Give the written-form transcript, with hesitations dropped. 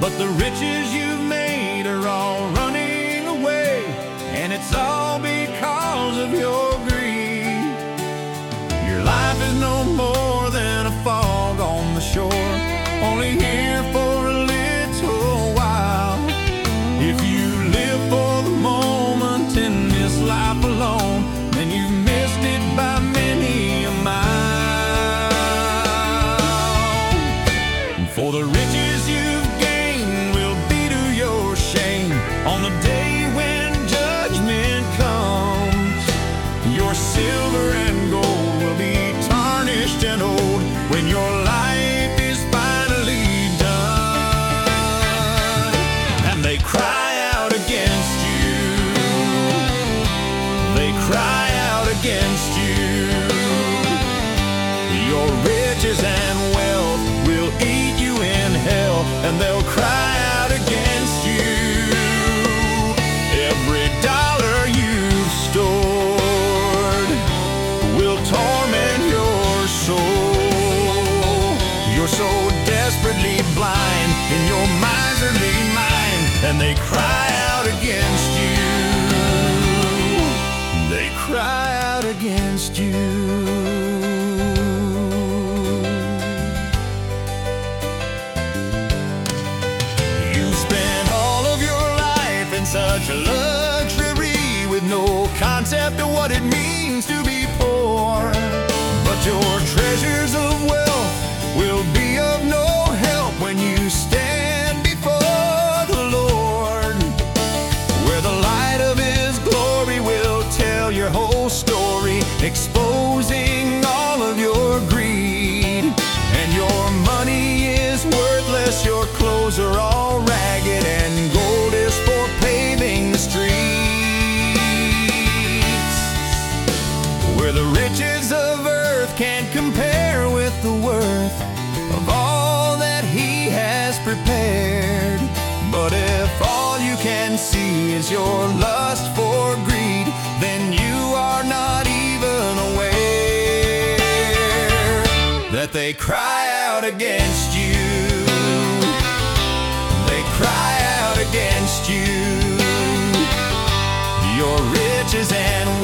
but the riches you've made are all running away, and it's all because of your greed. Your life is no more than a fog on the shore, only here for a little while. If you live for the moment in this life alone, then you've missed it by many a mile. For the riches you've gained will be to your shame on the day when judgment comes. Your silver and gold will be tarnished and old when your life is finally done. And they cry out against you. They cry out against you. Your riches and wealth will eat you in hell, and they'll cry out against you. Every dollar you've stored will torment your soul. You're so desperately blind in your miserly mind, and they cry out against you. They cry out against you. Such a luxury with no concept of what it means to be poor. But your treasures of wealth will be of no help when you stand before the Lord, where the light of His glory will tell your whole story, exposing all of your greed. And your money is worthless, your clothes are all ragged, and gold is for paving the streets. Where the riches of earth can't compare with the worth of all that He has prepared. But if all you can see is your lust for greed, then you are not even aware that they cry out against you. They cry out against you. Your riches and